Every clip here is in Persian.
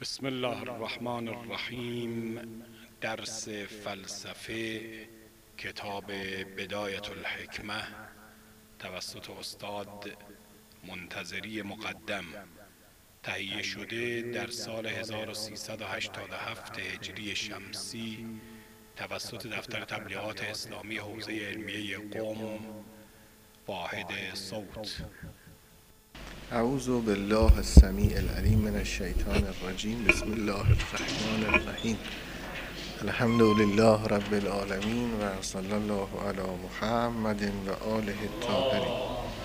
بسم الله الرحمن الرحیم. درس فلسفه کتاب بدایت الحکمه توسط استاد منتظری مقدم، تهیه شده در سال 1387 هجری شمسی توسط دفتر تبلیغات اسلامی حوزه علمیه قم، واحد صوت. اعوذ بالله السمیع العلیم من الشیطان الرجیم. بسم الله الرحمن الرحیم. الحمد لله رب العالمین و صلی الله علی محمد و آله الطاهرین.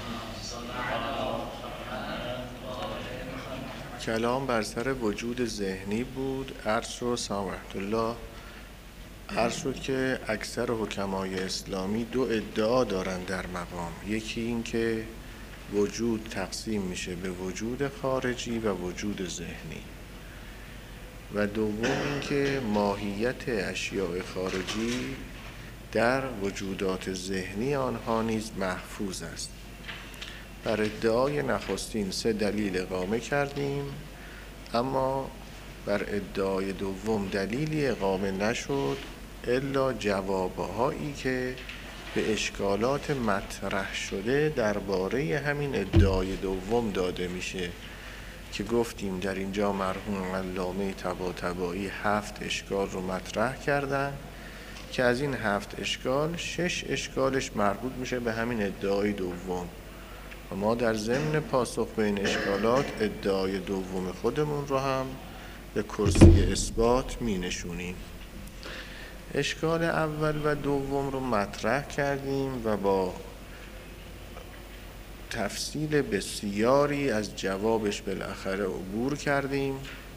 کلام بر سر وجود ذهنی بود. عرض رو سامحت الله عرض شد که اکثر حکمای اسلامی دو ادعا دارن در مقام. یکی این که وجود تقسیم میشه به وجود خارجی و وجود ذهنی، و دوم این که ماهیت اشیاء خارجی در وجودات ذهنی آنها نیز محفوظ است. بر ادعای نخستین 3 دلیل اقامه کردیم، اما بر ادعای دوم دلیلی اقامه نشد الا جوابهایی که به اشکالات مطرح شده درباره همین ادعای دوم داده میشه که گفتیم در اینجا مرحوم علامه طباطبایی 7 اشکال رو مطرح کردن که از این 7 اشکال 6 اشکالش مربوط میشه به همین ادعای دوم، و ما در ضمن پاسخ به این اشکالات ادعای دوم خودمون رو هم به کرسی اثبات می نشونیم. اشکال اول و دوم رو مطرح کردیم و با تفصیل بسیاری از جوابش بالاخره عبور کردیم.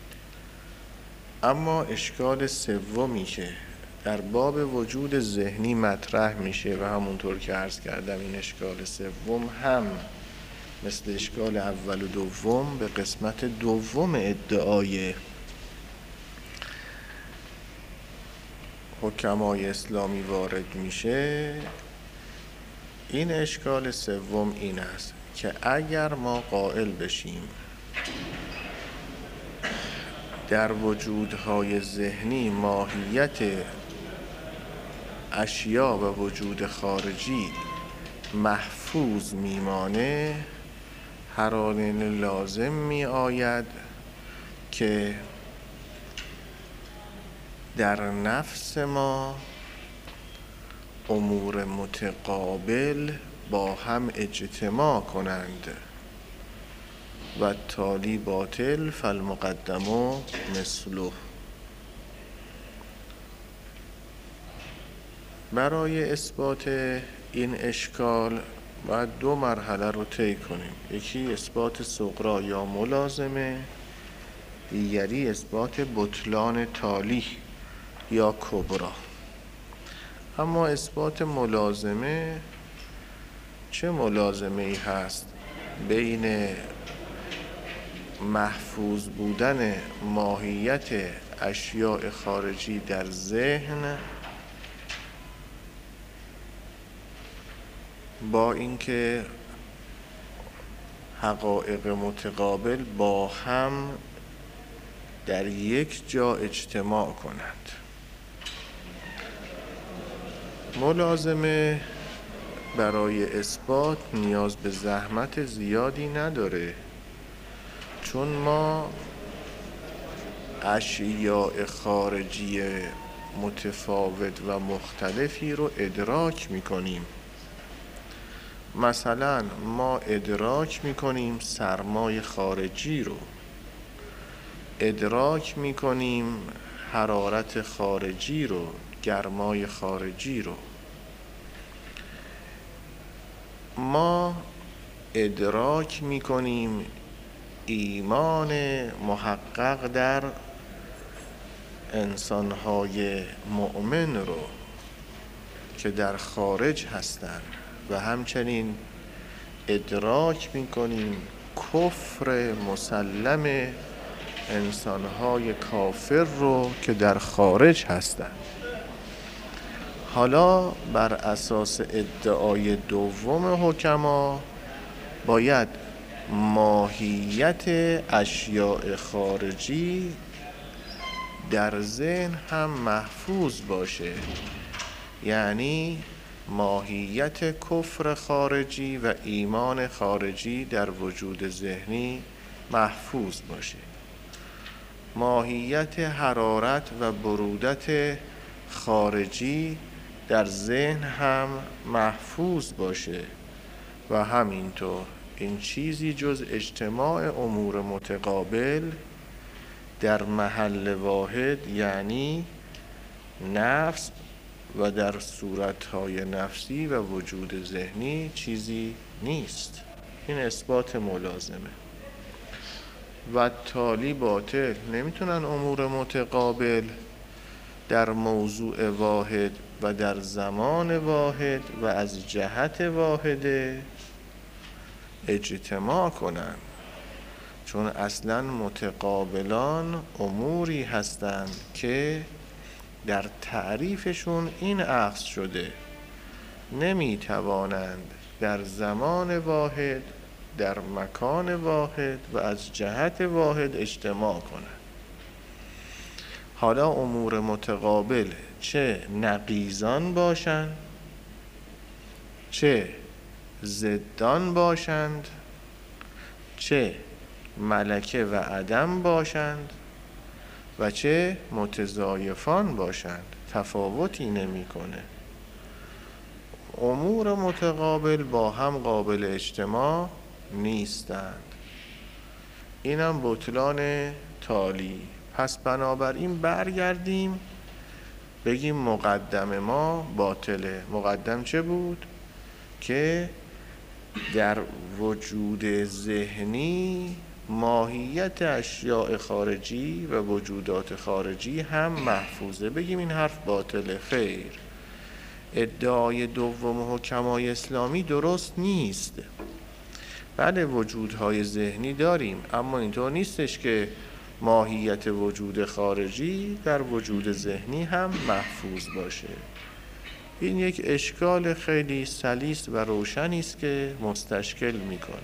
اما اشکال سومی که در باب وجود ذهنی مطرح میشه و همونطور که عرض کردم این اشکال سوم هم مثل اشکال اول و دوم به قسمت دوم ادعای حکمای اسلامی وارد میشه. این اشکال سوم این است که اگر ما قائل بشیم در وجودهای ذهنی ماهیت اشیا و وجود خارجی محفوظ میمانه، هر آن لازم می آید که در نفس ما امور متقابل با هم اجتماع کنند و تالی باطل فالمقدم مثله. برای اثبات این اشکال باید 2 مرحله رو طی کنیم. یکی اثبات صغرا یا ملازمه، دیگری اثبات بطلان تالی یا کبرا. اما اثبات ملازمه، چه ملازمه ای هست بین محفوظ بودن ماهیت اشیاء خارجی در ذهن با اینکه حقایق متقابل با هم در یک جا اجتماع کنند. ملازمه برای اثبات نیاز به زحمت زیادی نداره، چون ما اشیاء خارجی متفاوت و مختلفی رو ادراک میکنیم. مثلا ما ادراک میکنیم سرمای خارجی رو، ادراک میکنیم حرارت خارجی رو، گرمای خارجی رو. ما ادراک میکنیم ایمان محقق در انسانهای مؤمن رو که در خارج هستند، و همچنین ادراک میکنیم کفر مسلم انسانهای کافر رو که در خارج هستند. حالا بر اساس ادعای دوم حکما باید ماهیت اشیاء خارجی در ذهن هم محفوظ باشه، یعنی ماهیت کفر خارجی و ایمان خارجی در وجود ذهنی محفوظ باشه، ماهیت حرارت و برودت خارجی در ذهن هم محفوظ باشه و همینطور این چیزی جز اجتماع امور متقابل در محل واحد یعنی نفس و در صورتهای نفسی و وجود ذهنی چیزی نیست. این اثبات ملازمه. و تالی باطل، نمیتونن امور متقابل در موضوع واحد و در زمان واحد و از جهت واحده اجتماع کنن، چون اصلا متقابلان اموری هستند که در تعریفشون این اخذ شده نمیتوانند در زمان واحد در مکان واحد و از جهت واحد اجتماع کنند. حالا امور متقابل چه نقیضان باشند، چه ضدان باشند، چه ملکه و عدم باشند و چه متضایفان باشند، تفاوتی نمی‌کنه. امور متقابل با هم قابل اجتماع نیستند. اینم بطلان تالی. پس بنابراین برگردیم بگیم مقدم ما باطله. مقدم چه بود؟ که در وجود ذهنی ماهیت اشیاء خارجی و وجودات خارجی هم محفوظه. بگیم این حرف باطله. خیر، ادعای دوم حکمای اسلامی درست نیست. بله وجودهای ذهنی داریم، اما اینطور نیستش که ماهیت وجود خارجی در وجود ذهنی هم محفوظ باشه. این یک اشکال خیلی سلیس و روشنی است که مستشکل میکنه.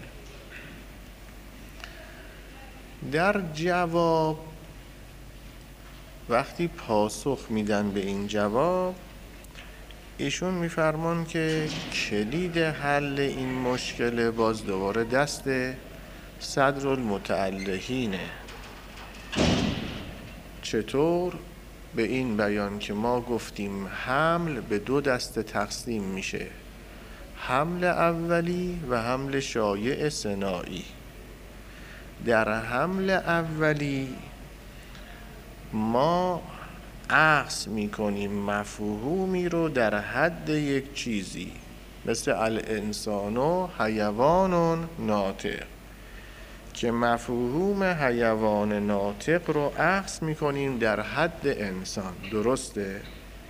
در جواب وقتی پاسخ میدن به این جواب، ایشون میفرمان که کلید حل این مشکل باز دوباره دست صدرالمتعلهینه. چطور؟ به این بیان که ما گفتیم حمل به دو دسته تقسیم میشه، حمل اولی و حمل شایع صناعی. در حمل اولی ما اخذ میکنیم مفهومی رو در حد یک چیزی، مثل الانسان حیوان ناطق، که مفهوم حیوان ناطق رو اخذ میکنیم در حد انسان. درسته؟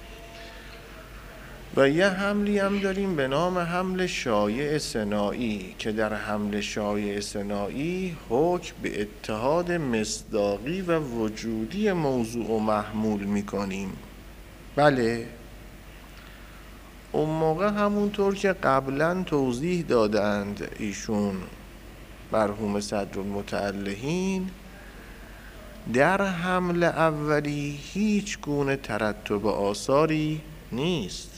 و یه حملی هم داریم به نام حمل شایع صناعی، که در حمل شایع صناعی حکم به اتحاد مصداقی و وجودی موضوع و محمول میکنیم. بله، اون موقع همونطور که قبلا توضیح دادند ایشون مرحوم صدرالمتعلهین، در حمل اولی هیچ گونه ترتب آثاری نیست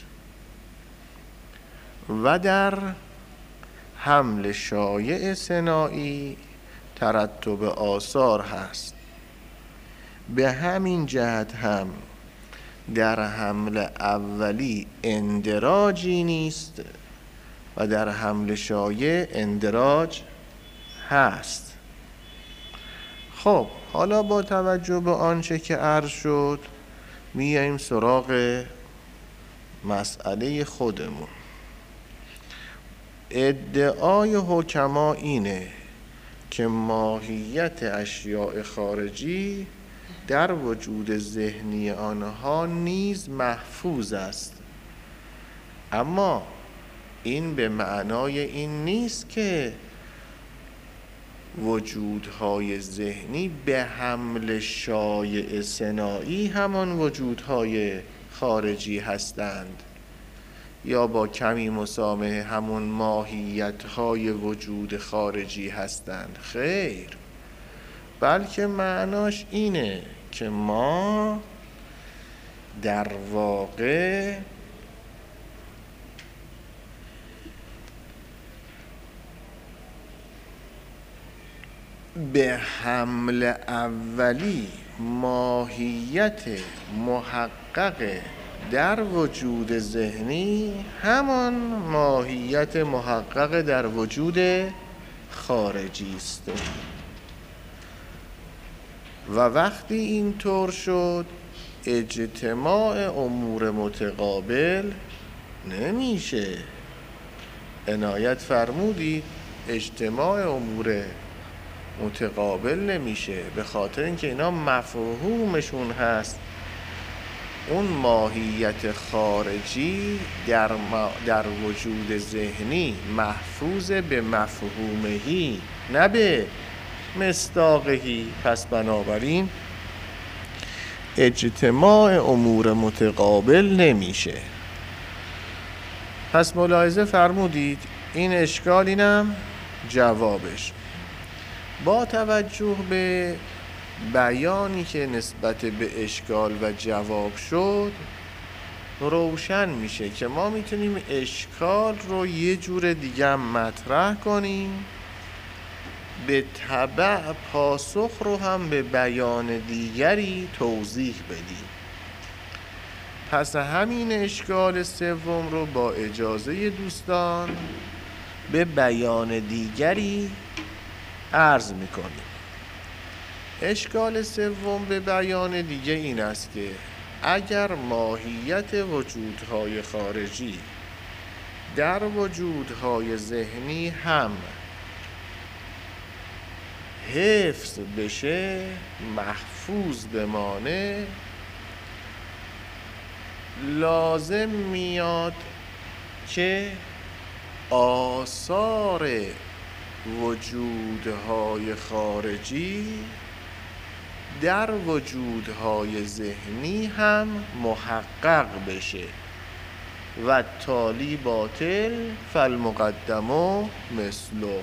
و در حمل شایع صناعی ترتب آثار هست. به همین جهت هم در حمل اولی اندراجی نیست و در حمل شایع اندراج هست. خب حالا با توجه به آنچه که عرض شد میاییم سراغ مسئله خودمون. ادعای حکما اینه که ماهیت اشیاء خارجی در وجود ذهنی آنها نیز محفوظ است، اما این به معنای این نیست که وجودهای ذهنی به حمل شایع صناعی همان وجودهای خارجی هستند یا با کمی مسامحه همون ماهیت‌های وجود خارجی هستند. خیر، بلکه معناش اینه که ما در واقع به حمل اولی ماهیت محقق در وجود ذهنی همان ماهیت محقق در وجود خارجی است و وقتی اینطور شد اجتماع امور متقابل نمیشه. عنایت فرمودید اجتماع امور متقابل نمیشه به خاطر اینکه اینا مفهومشون هست اون ماهیت خارجی در وجود ذهنی محفوظ به مفهومهی نه به مصداقهی. پس بنابراین اجتماع امور متقابل نمیشه. پس ملاحظه فرمودید این اشکال، اینم جوابش. با توجه به بیانی که نسبت به اشکال و جواب شد روشن میشه که ما میتونیم اشکال رو یه جور دیگه هم مطرح کنیم، به تبع پاسخ رو هم به بیان دیگری توضیح بدیم. پس همین اشکال سوم رو با اجازه دوستان به بیان دیگری عرض میکنیم. اشکال سوم به بیان دیگه این است که اگر ماهیت وجودهای خارجی در وجودهای ذهنی هم حفظ بشه، محفوظ بمانه، لازم میاد که آثار وجودهای خارجی در وجودهای ذهنی هم محقق بشه و تالی باطل فالمقدم مثله.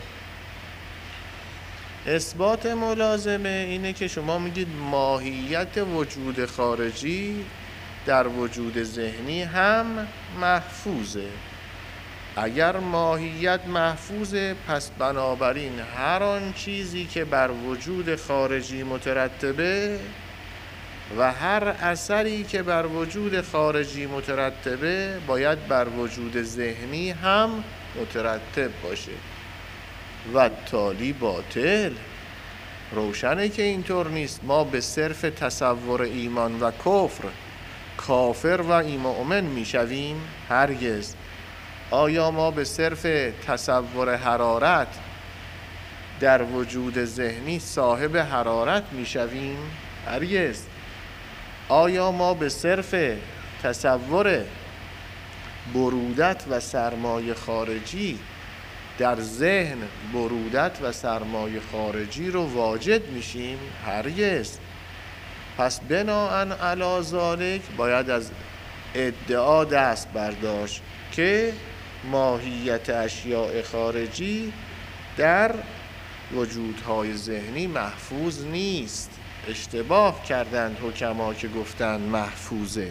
اثبات ملازمه اینه که شما میگید ماهیت وجود خارجی در وجود ذهنی هم محفوظه. اگر ماهیت محفوظه پس بنابراین هر آن چیزی که بر وجود خارجی مترتبه و هر اثری که بر وجود خارجی مترتبه باید بر وجود ذهنی هم مترتب باشه و تالی باطل. روشنه که اینطور نیست. ما به صرف تصور ایمان و کفر کافر و مؤمن میشویم؟ هرگز. آیا ما به صرف تصور حرارت در وجود ذهنی صاحب حرارت میشویم؟ هرگز. آیا ما به صرف تصور برودت و سرمایه خارجی در ذهن برودت و سرمایه خارجی رو واجد میشیم؟ هرگز. پس بناءً علی ذالک باید از ادعا دست برداشت که ماهیت اشیاء خارجی در وجودهای ذهنی محفوظ نیست. اشتباه کردند حکما که گفتند محفوظه.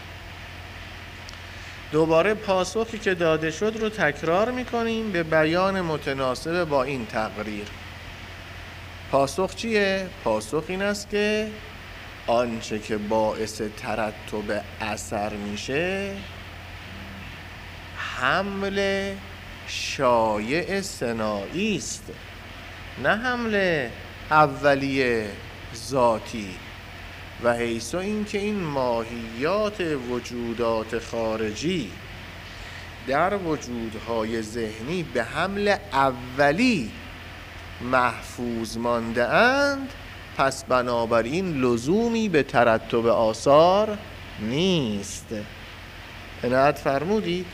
دوباره پاسخی که داده شد رو تکرار میکنیم به بیان متناسب با این تقریر. پاسخ چیه؟ پاسخ این است که آنچه که باعث ترتب اثر میشه حمل شایع ثنایی است، نه حمل اولیه ذاتی. و حیث اینکه این ماهیات وجودات خارجی در وجودهای ذهنی به حمل اولی محفوظ مانده اند، پس بنابراین لزومی به ترتب آثار نیست. عنایت فرمودید؟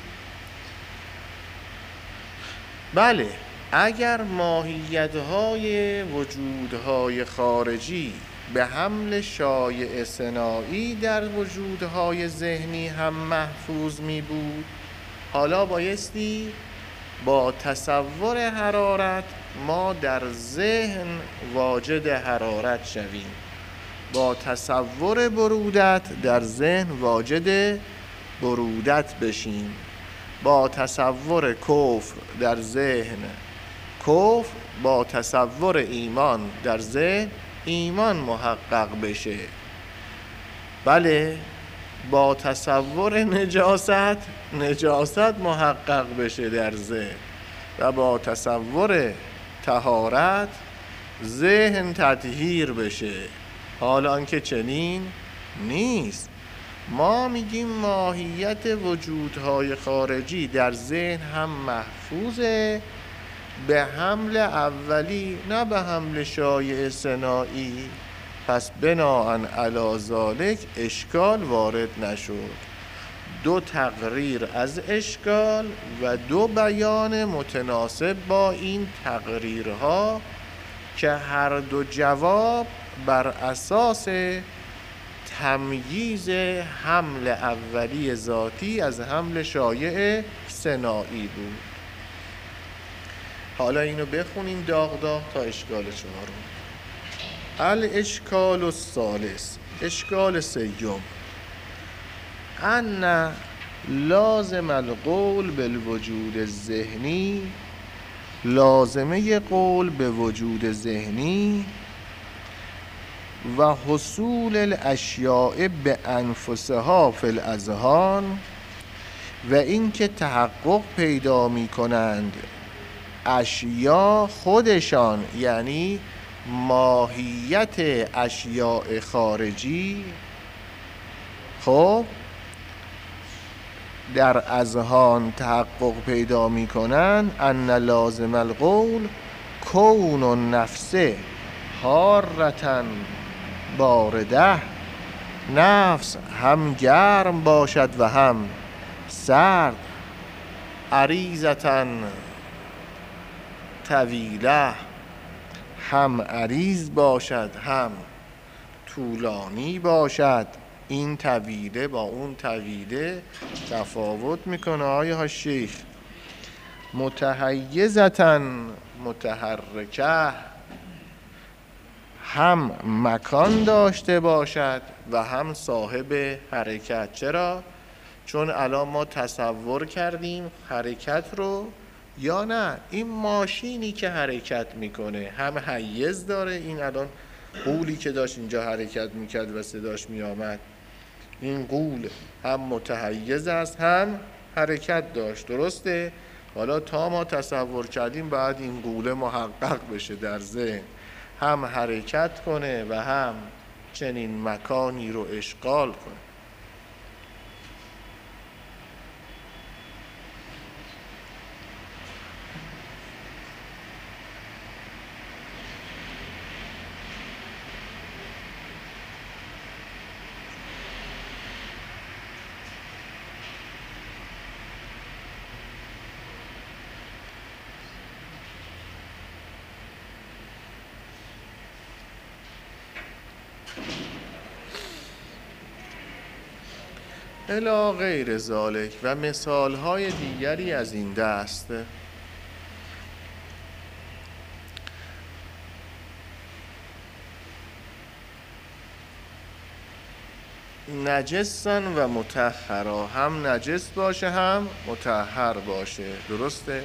بله، اگر ماهیت‌های وجودهای خارجی به حمل شایع ثنایی در وجودهای ذهنی هم محفوظ می بود، حالا بایستی با تصور حرارت ما در ذهن واجد حرارت شویم با تصور برودت در ذهن واجد برودت بشیم، با تصور کفر در ذهن کفر، با تصور ایمان در ذهن ایمان محقق بشه. بله، با تصور نجاست محقق بشه در ذهن و با تصور طهارت ذهن تطهیر بشه. حالا آنکه چنین نیست، ما میگیم ماهیت وجودهای خارجی در ذهن هم محفوظه به حمل اولی، نه به حمل شایع ثنایی. پس بناءً علی ذالک اشکال وارد نشد. دو تقریر از اشکال و دو بیان متناسب با این تقریرها که هر دو جواب بر اساس تمییز حمل اولی ذاتی از حمل شایع ثنایی بود. حالا اینو بخونیم داغ داغ تا اشکال چهارم. الاشکال الثالث، اشکال سیوم، ان لازم القول بالوجود الذهنی، لازمه قول به وجود ذهنی و حصول الاشیاء به انفسها فی الاذهان، و اینکه تحقق پیدا می کنند اشیا خودشان، یعنی ماهیت اشیاء خارجی، خب در اذهان تحقق پیدا می کنند. ان لازم القول کون النفس حارة بارده، نفس هم گرم باشد و هم سرد، عریضة طویله، هم عریض باشد هم طولانی باشد. این طویله با اون طویله تفاوت میکنه آیا شیخ. متحیزة متحرکه، هم مکان داشته باشد و هم صاحب حرکت. چرا؟ چون الان ما تصور کردیم حرکت رو، یا نه این ماشینی که حرکت میکنه هم حیز داره. این الان قولی که داشت اینجا حرکت میکرد و صداش میامد، این قول هم متحیز است هم حرکت داشت، درسته؟ حالا تا ما تصور کردیم بعد این قول محقق بشه در ذهن، هم حرکت کنه و هم چنین مکانی رو اشغال کنه. الی غیر ذالک، و مثالهای دیگری از این دست. نجسن و مطهرا، هم نجس باشه هم مطهر باشه، درسته؟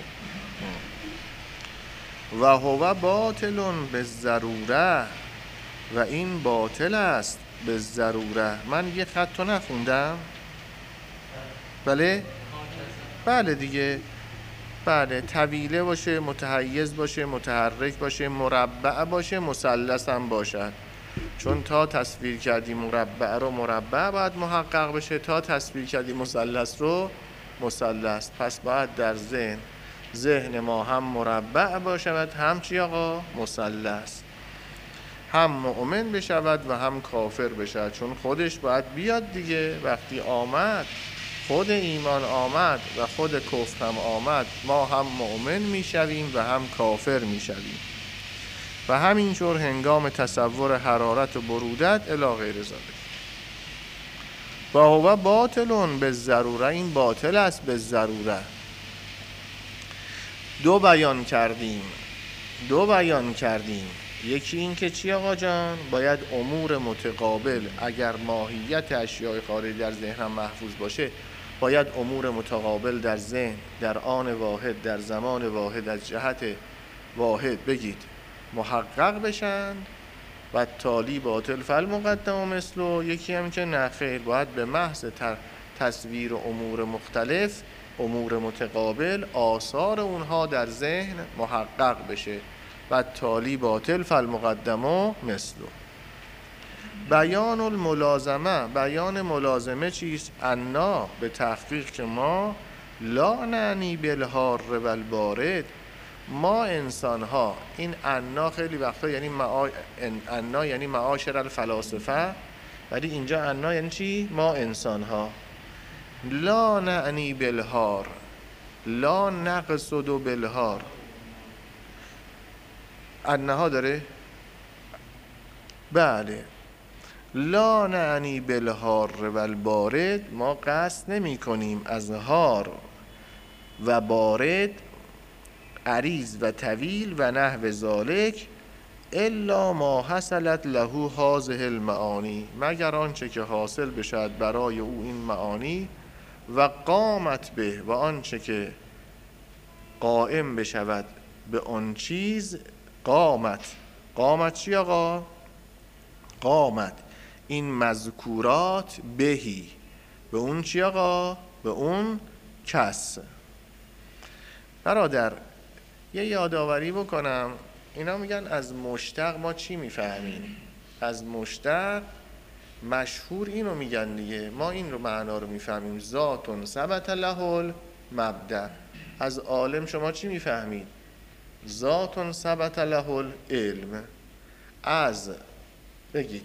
و هو باطل بالضروره، و این باطل است به ضروره. من یه خط نخوندم؟ بله دیگه، بله، طویله باشه، متحیز باشه، متحرک باشه، مربع باشه، مثلث هم باشد. چون تا تصویر کردی مربع رو مربع باید محقق بشه، تا تصویر کردی مثلث رو مثلث. پس باید در ذهن ما هم مربع باشد هم چی آقا؟ مثلث. هم مؤمن بشود و هم کافر بشود، چون خودش باید بیاد دیگه. وقتی آمد خود ایمان آمد و خود کفر هم آمد، ما هم مؤمن میشویم و هم کافر میشویم. و همینطور هنگام تصور حرارت و برودت الی غیر ذالک. و هو باطل بالضروره، این باطل است به ضروره. دو بیان کردیم. یکی این که چی آقا جان؟ باید امور متقابل، اگر ماهیت اشیاء خارجی در ذهنم محفوظ باشه، باید امور متقابل در ذهن در آن واحد در زمان واحد از جهت واحد بگید محقق بشن و تالی باطل فالمقدم مثله. یکی هم که نه خیر، باید به محض تصویر امور مختلف، امور متقابل، آثار اونها در ذهن محقق بشه و تالی باطل فالمقدم مثله. بیان الملازمه، بیان ملازمه چیست؟ انا به تحقیق که ما لا نعنی بالحار و البارد، ما انسان ها، این انا خیلی وقتا یعنی انا یعنی معاشر الفلاسفه، ولی اینجا انا یعنی چی؟ ما انسان ها. لا نعنی بالحار، لا نقصد بالحار، انها داره؟ بله. لا نعنی بالحار و البارد، ما قصد نمی کنیم از حار و بارد، عریض و طویل و نحو ذالک، الا ما حصلت له هذه المعانی، مگر آنچه که حاصل بشد برای او این معانی، و قامت به، و آنچه که قائم بشود به آن چیز. قامت چی آقا؟ قامت این مذکورات بهی، به اون چی آقا؟ به اون کس. برادر یه یادآوری بکنم، اینا میگن از مشتق ما چی میفهمیم؟ از مشتق مشهور اینو میگن دیگه، ما این رو معنا رو میفهمیم، ذاتون ثبت له المبدأ. از عالم شما چی میفهمید؟ ذاتون ثبت له العلم. از بگید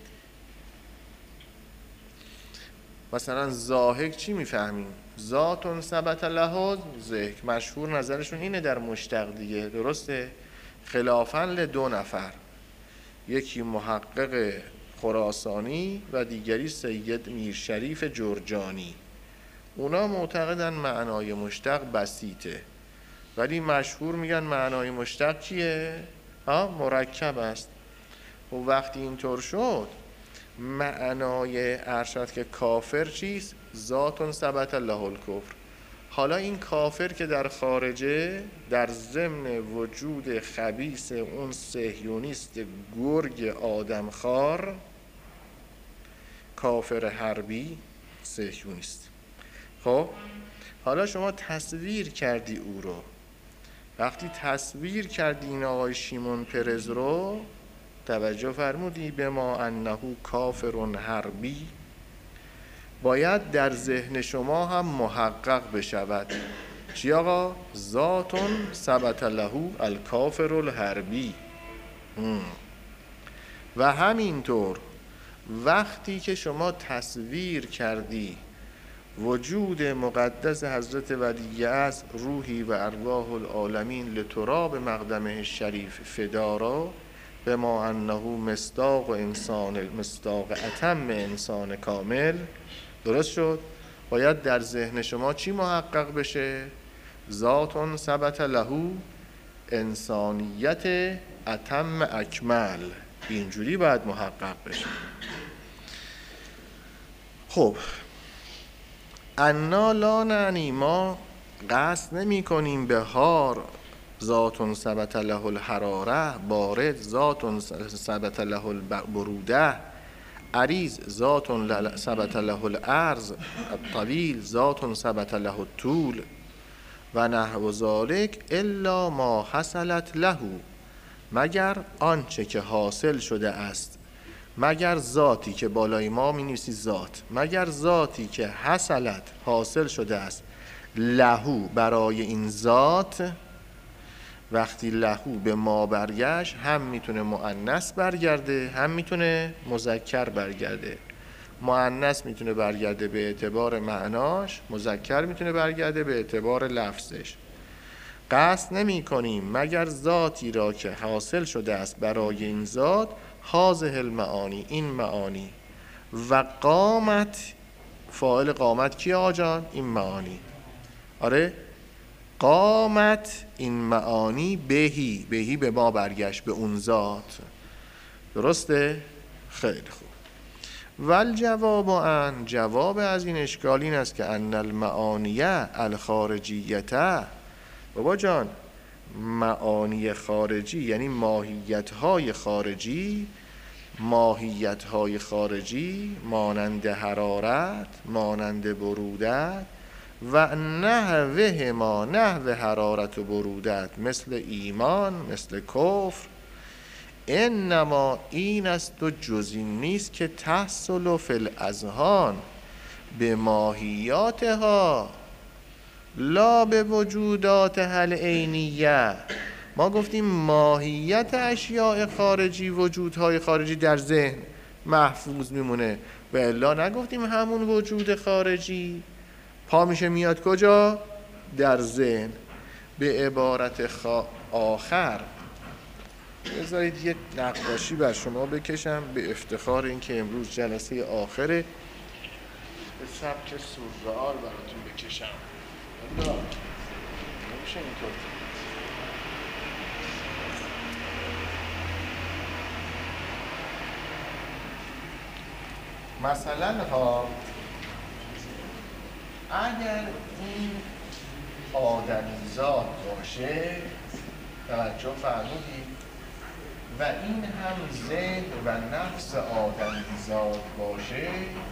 مثلا زاهد چی میفهمیم؟ ذاتون ثبت له ذکر. مشهور نظرشون اینه در مشتق دیگه، درسته؟ خلافاً لدو نفر، یکی محقق خراسانی و دیگری سید میرشریف جرجانی، اونا معتقدن معنای مشتق بسیطه، ولی مشهور میگن معنای مشتق چیه؟ مرکب است. و وقتی اینطور شد، معنای ارشد که کافر چیست؟ ذاتون ثبت له الکفر. حالا این کافر که در خارجه، در ضمن وجود خبیث اون صهیونیست گرگ آدمخوار، کافر حربی صهیونیست. خب حالا شما تصویر کردی او رو، وقتی تصویر کردی این آقای شیمون پرز رو، توجه فرمودی به ما انه کافر حربی، باید در ذهن شما هم محقق بشود. چی آقا؟ ذاتون ثبت له الکافر الحربی. و همینطور وقتی که شما تصویر کردی وجود مقدس حضرت ولی از روحی و ارواح العالمین لتراب مقدمه الشریف فدارا، به ما انه مصداق انسان، مصداق اتم انسان کامل، درست شد؟ باید در ذهن شما چی محقق بشه؟ ذاتون ثبت له انسانیت اتم اکمل، اینجوری باید محقق بشه. خب انا لا نعنی، ما قصد نمی کنیم به حار، ذاتون ثبت له الحراره، بارد ذاتون ثبت له البروده، عریض ذاتون ثبت له العرض، طویل ذاتون ثبت له الطول و نحو ذالک الا ما حصلت له، مگر آنچه که حاصل شده است، مگر ذاتی که بالای ما می نویسی ذات، مگر ذاتی که حصلت حاصل شده است لهو برای این ذات. وقتی لهو به ما برگشت، هم میتونه مؤنث برگرده هم میتونه مذکر برگرده. مؤنث میتونه برگرده به اعتبار معناش، مذکر میتونه برگرده به اعتبار لفظش. قصد نمی کنیم مگر ذاتی را که حاصل شده است برای این ذات، هذه المعانی، این معانی. و قامت، فاعل قامت کی آقا جان؟ این معانی. آره، قامت این معانی بهی، بهی به ما برگشت، به اون ذات. درسته؟ خیلی خوب. والجواب عن، جواب از این اشکال این است که ان المعانیه الخارجیته، بابا جان معانی خارجی یعنی ماهیت‌های خارجی، ماهیت‌های خارجی مانند حرارت، مانند برودت و نحوه ما، نحو حرارت و برودت، مثل ایمان، مثل کفر، انما این است و جز این نیست که تحصل فی الاذهان به ماهیاتها لا به وجودات العینیه. ما گفتیم ماهیت اشیاء خارجی، وجودهای خارجی در ذهن محفوظ میمونه و الا نگفتیم همون وجود خارجی پا میشه میاد کجا؟ در ذهن. به عبارت آخر بذارید یه نقاشی بر شما بکشم به افتخار اینکه امروز جلسه آخره، به سبک سورئال براتون بکشم. نمیشه اینطور. مثلا ها اگر این آدمیزاد باشه، توجه فرمودید، و این هم ذهن و نفس آدمیزاد باشه،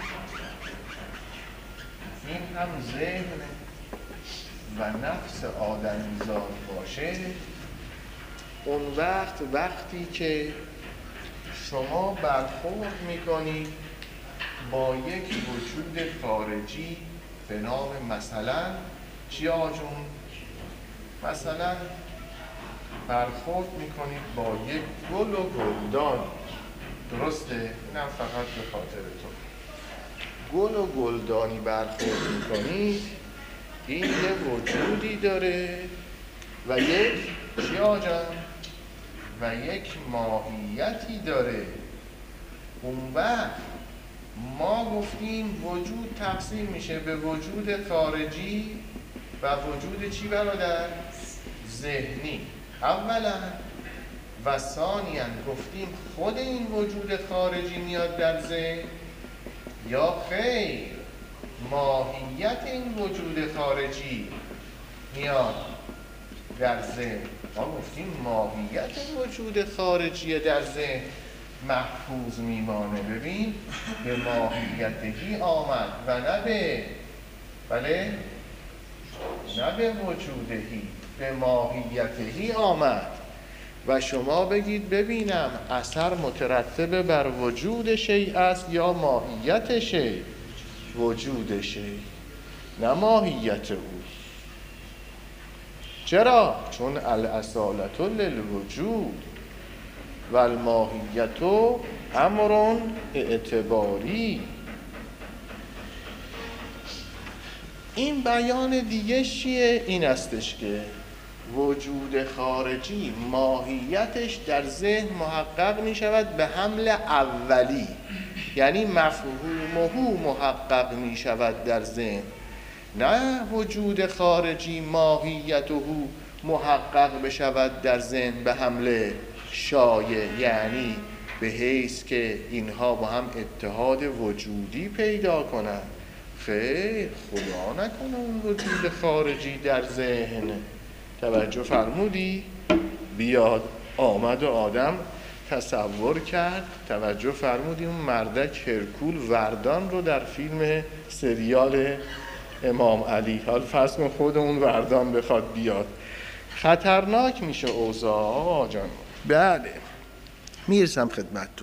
این هم ذهن و نفس آدمیزاد باشه، اون وقتی که شما برخورد میکنید با یک وجود خارجی به نام مثلا چی آجون؟ مثلا برخورد میکنید با یک گل و گلدان، درسته؟ اینم فقط به خاطر تو. گل و گلدانی برخورد میکنید، این یه وجودی داره و یک چی آجان؟ و یک ماهیتی داره. اون وقت ما گفتیم وجود تقسیم میشه به وجود خارجی و وجود چی برادر؟ ذهنی اولا، و ثانیاً گفتیم خود این وجود خارجی میاد در ذهن یا خیر ماهیت این وجود خارجی میاد در ذهن. ما گفتیم ماهیت وجود خارجی در ذهن محفوظ میمانه. ببین به ماهیتهی آمد و نه به نه به وجودهی، به ماهیتهی آمد. و شما بگید ببینم اثر مترتب بر وجود شیء است یا ماهیت شیء؟ وجود شیء نه ماهیت او. چرا؟ چون الاصالة للوجود و الماهیت امر اعتباری. این بیان دیگه چیه؟ این استش که وجود خارجی ماهیتش در ذهن محقق می شود به حمل اولی، یعنی مفهومه محقق می شود در ذهن، نه وجود خارجی ماهیته محقق بشود در ذهن به حمل شایع، یعنی به حیث که اینها با هم اتحاد وجودی پیدا کنند. خیر، خدا نکنه اون وجود خارجی در ذهن، توجه فرمودی؟ بیاد آمد و آدم تصور کرد، توجه فرمودی اون مردک هرکول وردان رو در فیلم سریال امام علی، حال فرض کن خود اون وردان بخواد بیاد، خطرناک میشه اوضاع. آقا جان بله میرسم خدمتتون.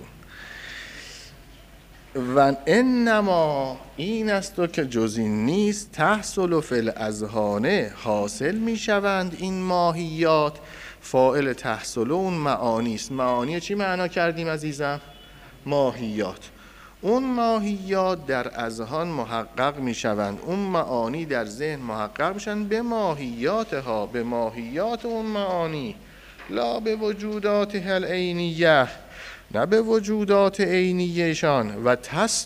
و انما این است و که جز این نیست تحصل فی الاذهان، حاصل میشوند این ماهیات. فاعل تحصل اون معانی است. معانی چی معنا کردیم عزیزم؟ ماهیات. اون ماهیات در اذهان محقق میشوند، اون معانی در ذهن محقق میشن به ماهیاتها، به ماهیات اون معانی، لا به وجودات العینیه، نه به وجودات عینیشان. و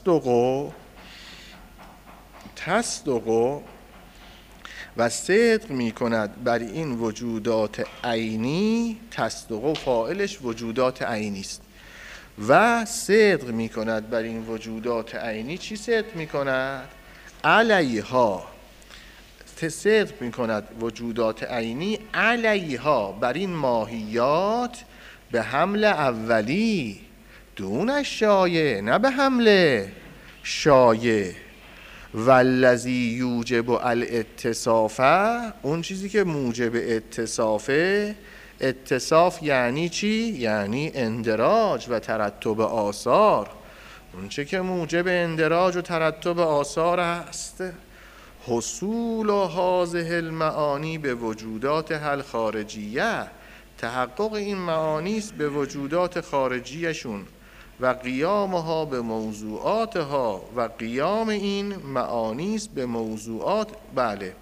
تصدق و صدق می کند بر این وجودات عینی. تصدق فاعلش وجودات عینی است. و صدق می کند بر این وجودات عینی. چی صدق می کند؟ علیها، صدق می کند وجودات عینی علیها، بر این ماهیات، به حمل اولی دون شایع، نه به حمل شایع. والذی یوجب الاتصافه، اون چیزی که موجب اتصافه. اتصاف یعنی چی؟ یعنی اندراج و ترتب آثار. اون چه که موجب اندراج و ترتب آثار است. حصول هذه المعانی به وجودات هل خارجیه، تحقق این معانی است به وجودات خارجیشون. و قیامها به موضوعاتها، و قیام این معانی است به موضوعات، بله،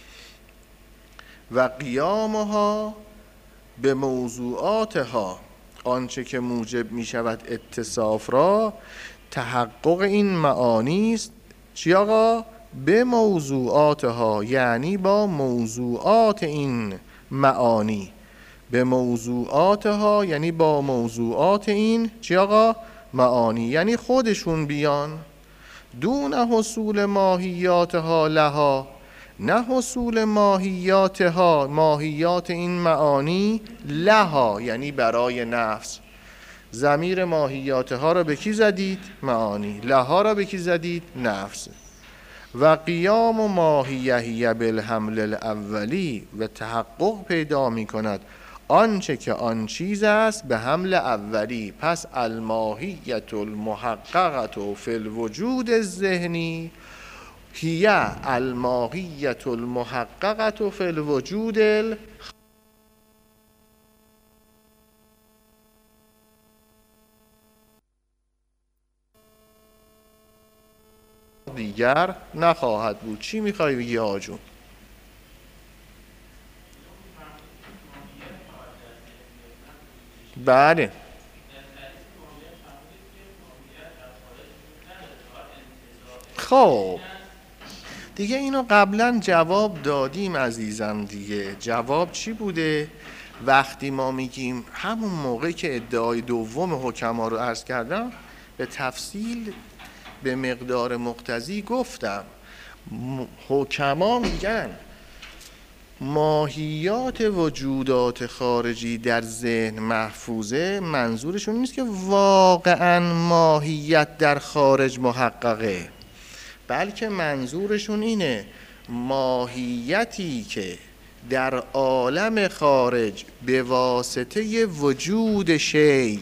و قیامها به موضوعاتها، آنچه که موجب می شود اتصاف را، تحقق این معانی است. چی آقا؟ به موضوعاتها، یعنی با موضوعات این معانی. به موضوعاتها یعنی با موضوعات این چی آقا؟ معانی، یعنی خودشون بیان. دون حصول ماهیاتها لها، نه حصول ماهیاتها، ماهیات این معانی، لها یعنی برای نفس. ضمیر ماهیاتها را به کی زدید؟ معانی. لها را به کی زدید؟ نفس. و قیام و ماهیهی بالحمل الاولی، و تحقق پیدا می کند آنچه که آن چیز است به حمل اولی. پس الماهیت المحققه فی الوجود الذهنی هی الماهیت المحققه فی الوجود دیگر نخواهد بود. چی میخوای بگی آجون؟ بله خب دیگه اینو قبلا جواب دادیم عزیزم دیگه. جواب چی بوده؟ وقتی ما میگیم همون موقع که ادعای دوم حکما رو عرض کردم به تفصیل به مقدار مقتضی گفتم. حکما میگن ماهیات وجودات خارجی در ذهن محفوظه، منظورشون نیست که واقعا ماهیت در خارج محققه، بلکه منظورشون اینه ماهیتی که در عالم خارج به واسطه وجود شیء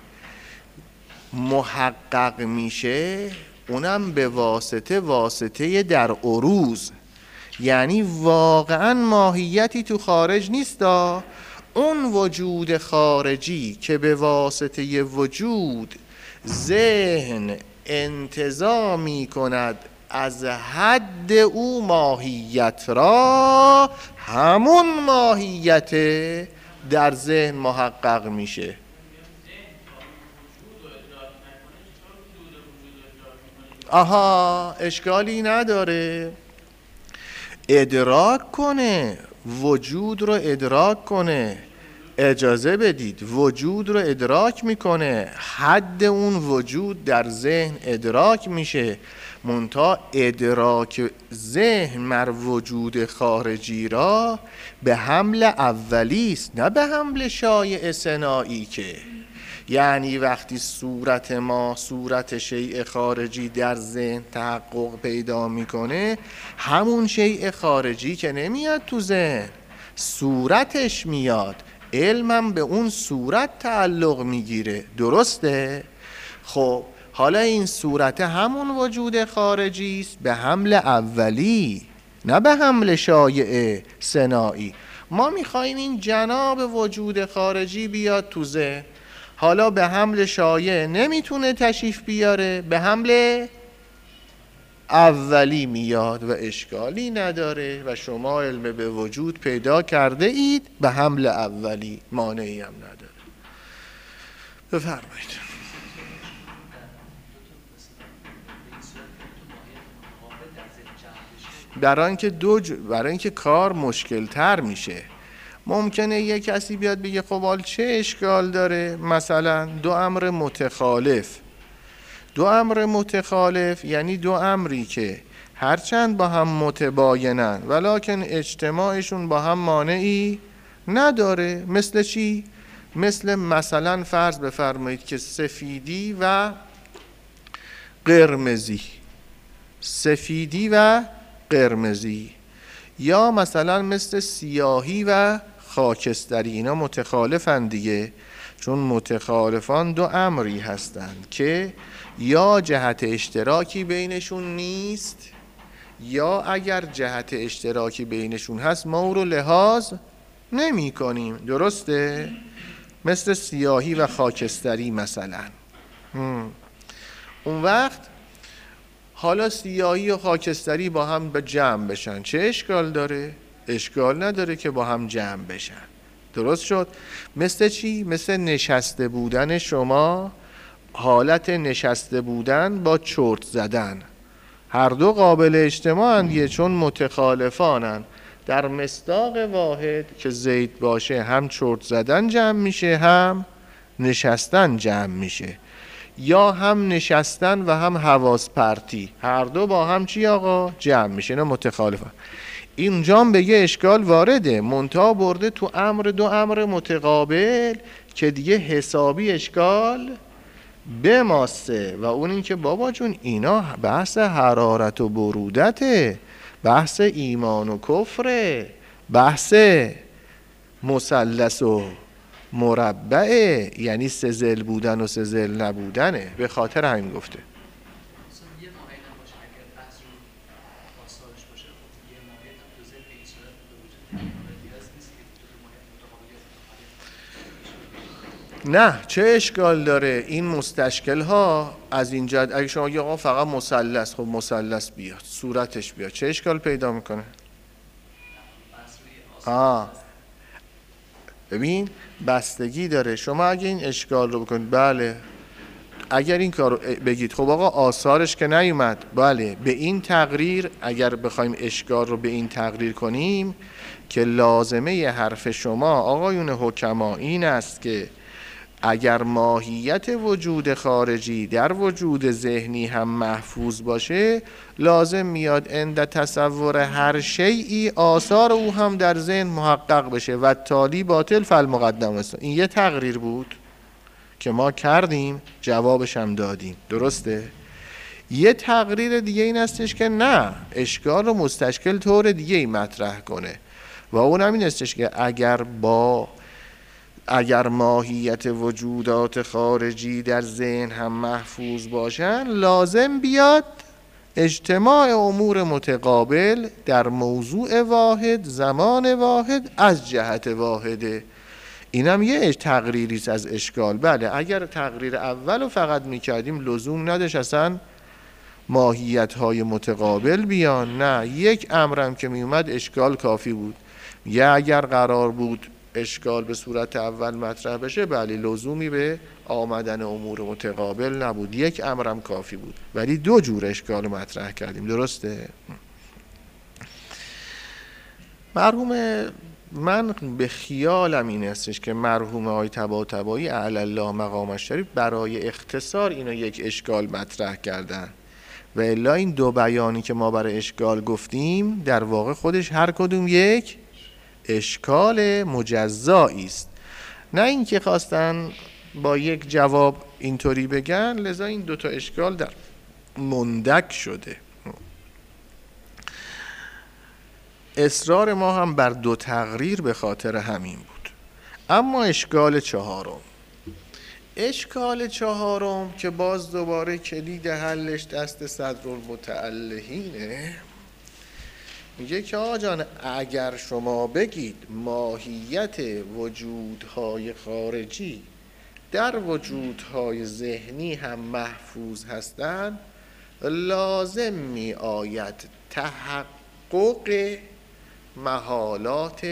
محقق میشه، اونم به واسطه در عروض. یعنی واقعا ماهیتی تو خارج نیست، اون وجود خارجی که به واسطه وجود ذهن انتزاع می کند از حد او ماهیت را، همون ماهیت در ذهن محقق میشه. آها اشکالی نداره، ادراک کنه، وجود رو ادراک کنه. اجازه بدید، وجود رو ادراک میکنه، حد اون وجود در ذهن ادراک میشه. منتها ادراک ذهن مر وجود خارجی را به حمل اولی است، نه به حمل شایع ثنایی. که یعنی وقتی صورت ما، صورت شیء خارجی در ذهن تحقق پیدا میکنه، همون شیء خارجی که نمیاد تو ذهن، صورتش میاد، علمم به اون صورت تعلق میگیره. درسته؟ خب حالا این صورت همون وجود خارجی است به حمل اولی، نه به حمل شایع ثنایی. ما میخوایم این جناب وجود خارجی بیاد تو ذهن، حالا به حمل شایع نمیتونه تشریف بیاره، به حمل اولی میاد و اشکالی نداره و شما علم به وجود پیدا کرده اید به حمل اولی، مانعی هم نداره. بفرمایید. برای اینکه کار مشکل تر میشه، ممکنه یک کسی بیاد بگه خب حال چه اشکال داره مثلا دو امر متخالف. دو امر متخالف یعنی دو امری که هرچند با هم متباینن ولکن اجتماعشون با هم مانعی نداره. مثل چی؟ مثلا فرض بفرمایید که سفیدی و قرمزی، سفیدی و قرمزی، یا مثلا مثل سیاهی و خاکستری. اینا متخالفن دیگه، چون متخالفان دو امری هستند که یا جهت اشتراکی بینشون نیست، یا اگر جهت اشتراکی بینشون هست ما او رو لحاظ نمی کنیم. درسته؟ مثل سیاهی و خاکستری مثلا. اون وقت حالا سیاهی و خاکستری با هم به جمع بشن چه اشکال داره؟ اشکال نداره که با هم جمع بشن. درست شد؟ مثل چی؟ مثل نشسته بودن شما، حالت نشسته بودن با چرت زدن. هر دو قابل اجتماعن چون متخالفانن. در مصداق واحد که زید باشه هم چرت زدن جمع میشه هم نشستن جمع میشه، یا هم نشستن و هم حواس پرتی، هر دو با هم چی آقا؟ جمع میشه. اینا متخالفن. اینجا بگه اشکال وارده، منتها برده تو امر دو امر متقابل که دیگه حسابی اشکال به ماسته. و اون این که بابا جون اینا بحث حرارت و برودته، بحث ایمان و کفره، بحث مثلث و مربعه، یعنی سزل بودن و سزل نبودنه. به خاطر همین گفته نه چه اشکال داره. این مستشکل ها از اینجا اگه شما بگید آقا فقط مثلث، خب مثلث بیاد صورتش بیاد چه اشکال پیدا میکنه؟ ببین بستگی داره. شما اگه این اشکال رو بکنید بله، اگر این کار رو بگید خب آقا آثارش که نیومد، بله به این تقریر اگر بخوایم اشکال رو به این تقریر کنیم که لازمه ی حرف شما آقایون حکما این است که اگر ماهیت وجود خارجی در وجود ذهنی هم محفوظ باشه لازم میاد عند تصور هر شیئی آثار او هم در ذهن محقق بشه و تالی باطل فالمقدم است. این یه تقریر بود که ما کردیم، جوابش هم دادیم. درسته؟ یه تقریر دیگه این استش که نه، اشکال رو مستشکل طور دیگه ای مطرح کنه و اون هم این استش که اگر ماهیت وجودات خارجی در ذهن هم محفوظ باشن لازم بیاد اجتماع امور متقابل در موضوع واحد زمان واحد از جهت واحده. اینم یه تقریریست از اشکال. بله اگر تقریر اول رو فقط میکردیم لزوم نداشت اصلا ماهیت های متقابل بیان. نه، یک امرم که میومد اشکال کافی بود. یا اگر قرار بود اشکال به صورت اول مطرح بشه بله لزومی به آمدن امور متقابل نبود، یک امرم کافی بود. ولی دو جور اشکال مطرح کردیم. درسته؟ مرحوم من به خیالم این استش که مرحوم آقای طباطبایی اعلی الله مقامش شریف برای اختصار اینو یک اشکال مطرح کردن و الا این دو بیانی که ما برای اشکال گفتیم در واقع خودش هر کدوم یک اشکال مجزایی است، نه اینکه خواستن با یک جواب اینطوری بگن لذا این دوتا اشکال در مندک شده. اصرار ما هم بر دو تقریر به خاطر همین بود. اما اشکال چهارم که باز دوباره کلید حلش دست صدرالمتعلهینه، میگه که آقا جان اگر شما بگید ماهیت وجودهای خارجی در وجودهای ذهنی هم محفوظ هستند لازم می آید تحقق محالات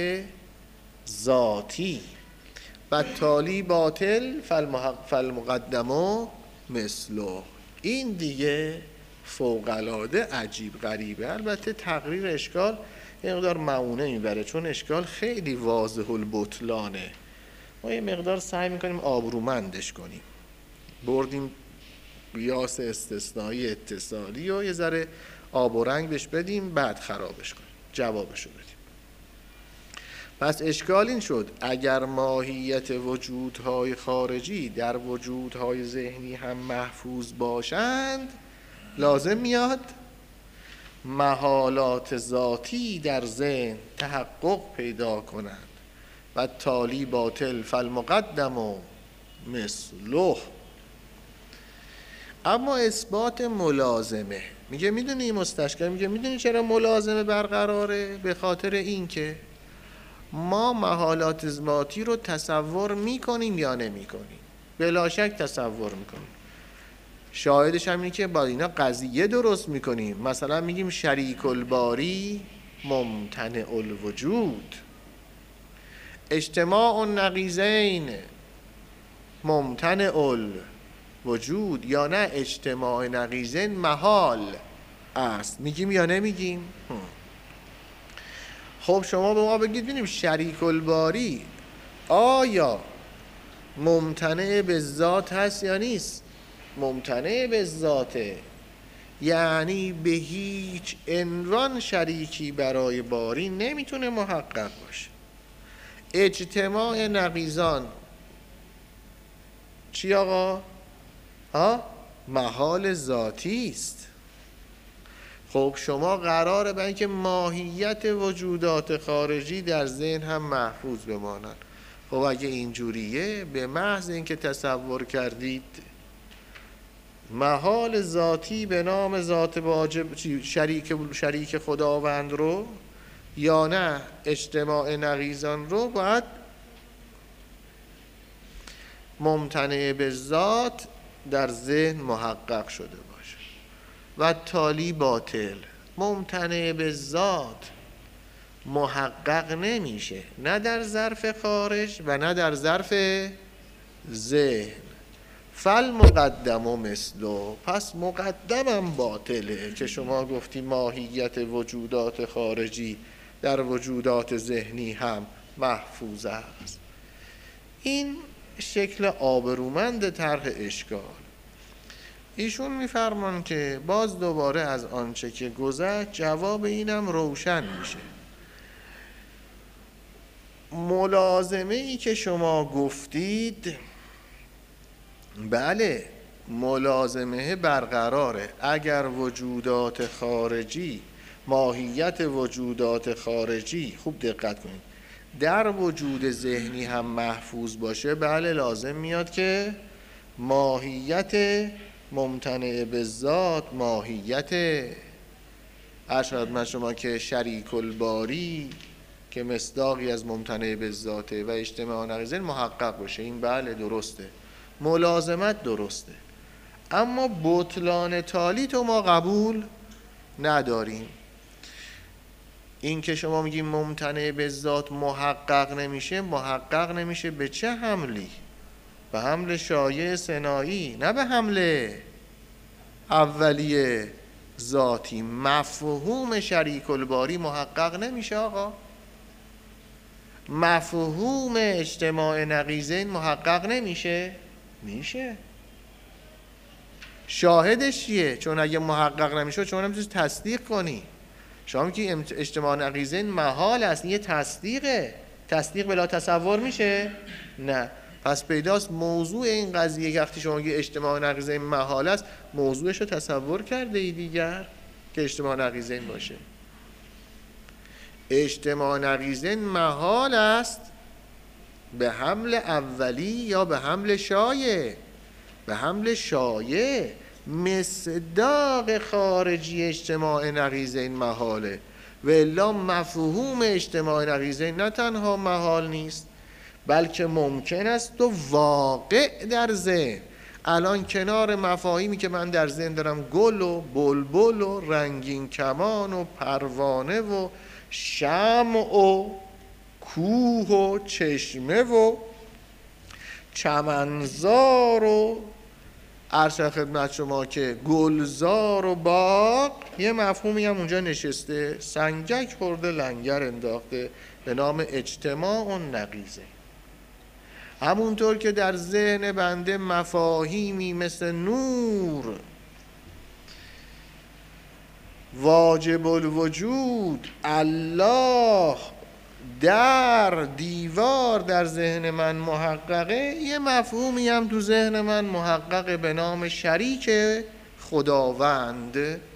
ذاتی و تالی باطل فالمقدم مثله. این دیگه فوق‌العاده عجیب غریبه. البته تقریر اشکال یه مقدار معونه میبره، چون اشکال خیلی واضح البطلانه. ما یه مقدار سعی میکنیم آبرومندش کنیم، بردیم قیاس استثنایی اتصالی و یه ذره آب و رنگ بهش بدیم، بعد خرابش کنیم، جوابشو بدیم. پس اشکال این شد اگر ماهیت وجودهای خارجی در وجودهای ذهنی هم محفوظ باشند، لازم میاد محالات ذاتی در ذهن تحقق پیدا کنند و تالی باطل فالمقدم و مثله. اما اثبات ملازمه، میگه میدونی مستشکل، میگه میدونی چرا ملازمه برقراره؟ به خاطر این که ما محالات ذاتی رو تصور میکنیم یا نمیکنیم؟ بلا شک تصور میکنیم. شاهدش هم اینه که با اینا قضیه درست میکنیم. مثلا میگیم شریک الباری ممتنع الوجود، اجتماع النقیضین ممتنع الوجود، یا نه اجتماع نقیضین محال است. میگیم یا نمیگیم؟ خب شما به ما بگید ببینیم شریک الباری آیا ممتنع به ذات هست یا نیست؟ ممتنع به ذاته، یعنی به هیچ عنوان شریکی برای باری نمیتونه محقق باشه. اجتماع نقیضان چی آقا؟ محال ذاتی است. خب شما قراره به اینکه ماهیت وجودات خارجی در ذهن هم محفوظ بمانند. خب اگه اینجوریه، به محض اینکه تصور کردید محال ذاتی به نام ذات واجب شریک خداوند رو یا نه اجتماع نقیضان رو، باید ممتنع به ذات در ذهن محقق شده باشه و تالی باطل ممتنع به ذات محقق نمیشه، نه در ظرف خارج و نه در ظرف ذهن. فالمقدم و مثله، پس مقدمم باطله که شما گفتی ماهیت وجودات خارجی در وجودات ذهنی هم محفوظ است. این شکل آبرومند طرح اشکال. ایشون میفرمان که باز دوباره از آنچه که گذشت جواب اینم روشن میشه. ملازمه ای که شما گفتید، بله ملازمه برقراره. اگر وجودات خارجی، ماهیت وجودات خارجی، خوب دقت کنید، در وجود ذهنی هم محفوظ باشه، بله لازم میاد که ماهیت ممتنع به ذات، ماهیت ارشد من شما که شریک الباری که مصداقی از ممتنع به ذاته و اجتماع نقیضین محقق باشه. این بله درسته، ملازمت درسته، اما بطلان تالی تو ما قبول نداریم. این که شما میگیم ممتنع به ذات محقق نمیشه، محقق نمیشه به چه حملی؟ به حمل شایع ثنایی، نه به حمل اولیه ذاتی. مفهوم شریک الباری محقق نمیشه آقا. مفهوم اجتماع نقیضین محقق نمیشه؟ میشه. شاهدش چیه؟ چون اگه محقق نمیشه شما نمیتونی تصدیق کنی. شما میگی اجتماع نقیضین محال است، این یه تصدیقه. تصدیق بلا تصور میشه؟ نه. پس پیداست موضوع این قضیه وقتی شما میگی اجتماع نقیضین محال است، موضوعش رو تصور کرده ای دیگر که اجتماع نقیضین باشه. اجتماع نقیضین محال است به حمل اولی یا به حمل شایع؟ به حمل شایع. مصداق خارجی اجتماع نقیضین محاله، و الا مفهوم اجتماع نقیضین نه تنها محال نیست بلکه ممکن است و واقع در ذهن. الان کنار مفاهیمی که من در ذهن دارم، گل و بلبل و رنگین کمان و پروانه و شمع و کوه و چشمه و چمنزار و عرض خدمت شما که گلزار و باغ یه مفهومی هم اونجا نشسته، سنگک خورده لنگر انداخته، به نام اجتماع و نقیضه. همونطور که در ذهن بنده مفاهیمی مثل نور، واجب الوجود، الله، در، دیوار در ذهن من محققه، یه مفهومی هم تو ذهن من محققه به نام شریک خداوند.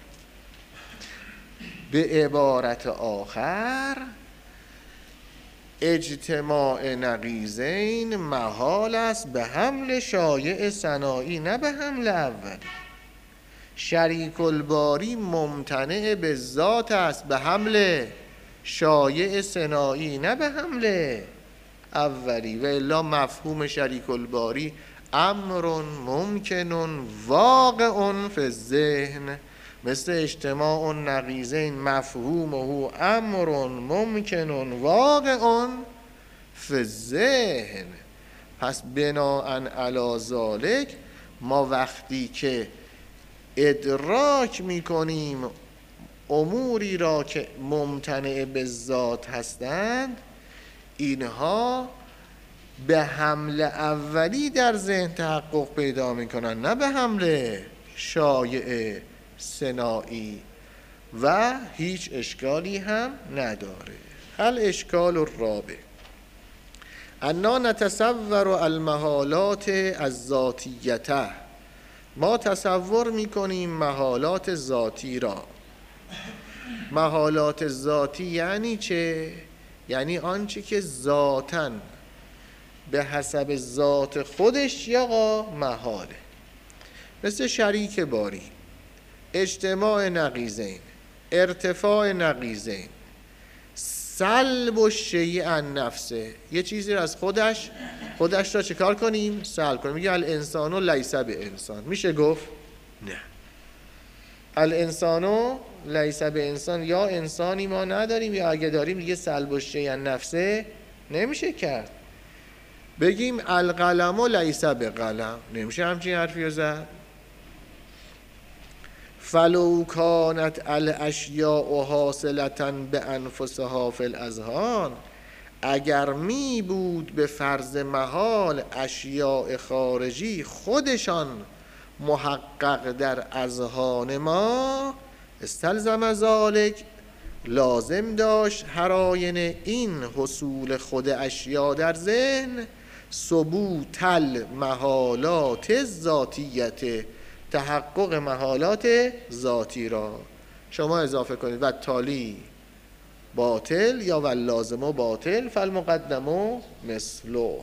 به عبارت آخر اجتماع نقیضین محال است به حمل شایع ثنایی، نه به حمل اولی. شریک الباری ممتنع به ذات است به حمل شایع ثنایی، نه به حمل اولی. و الا مفهوم شریک الباری امر ممکن واقع فی الذهن، مثل اجتماع نقیضین مفهومه امر ممکن واقع فی الذهن. پس بناء علی ذالک ما وقتی که ادراک میکنیم اموری را که ممتنع به ذات هستند، اینها به حمل اولی در ذهن تحقق پیدا میکنن، نه به حمل شایع ثنایی، و هیچ اشکالی هم نداره. الاشکال الرابع انا نتصور المحالات الذاتیته، ما تصور میکنیم محالات ذاتی را. محالات ذاتی یعنی چه؟ یعنی آنچه که ذاتاً به حسب ذات خودش یا محاله، مثل شریک باری، اجتماع نقیضین، ارتفاع نقیضین، سلب الشیء عن نفسه، یه چیزی را از خودش را چه کار کنیم؟ سلب کنیم. میگه الانسان لیس به انسان، میشه گفت؟ نه. الانسان لیس به انسان، یا انسانی ما نداریم یا اگه داریم دیگه سلب الشیء عن نفسه نمیشه کرد. بگیم القلم لیس به قلم، نمیشه همچین حرفی رو زد. فلو کانت الاشیاء حاصلة بانفسها فی الاذهان، اگر می بود به فرض محال اشیاء خارجی خودشان محقق در اذهان ما، استلزم ذالک، لازم داشت هر آینه این حصول خود اشیاء در ذهن، ثبوت المحالات ذاتیت، تحقق محالات ذاتی را. شما اضافه کنید و تالی باطل یا و لازم باطل فالمقدم مثله.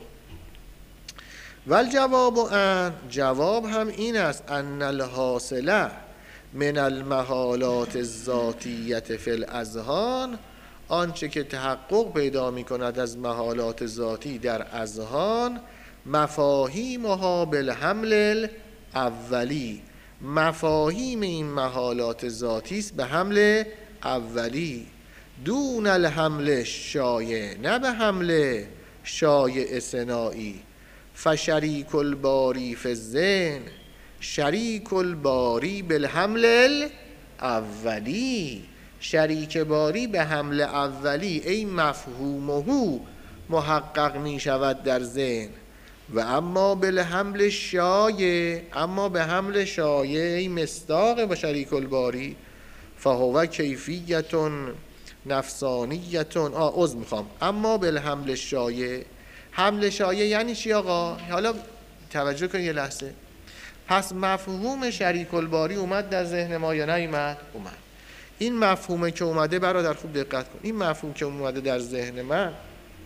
والجواب ان، جواب هم این است، ان الحاصله من المحالات الذاتیت فی الاذهان، آنچه که تحقق پیدا می کند از محالات ذاتی در اذهان، مفاهیمها بالحمل اولی، مفاهیم این محالات ذاتی است به حمل اولی، دون الحمل شایع، نه به حمل شایع ثنایی. فشریک الباری فی الذهن، شریک الباری بالحمل الاولی، شریک باری به حمل اولی ای مفهومه محقق می شود در ذهن. و اما بالحمل شایع، اما به حمل شایع ای مصداق با شریک الباری، فهو کیفیتون نفسانیتون. اما بالحمل شایع، حمل شایع یعنی چی آقا؟ حالا توجه کن یه لحظه. پس مفهوم شریک الباری اومد در ذهن ما یا نیومد؟ اومد. این مفهومه که اومده، برادر خوب دقت کن، این مفهوم که اومده در ذهن من،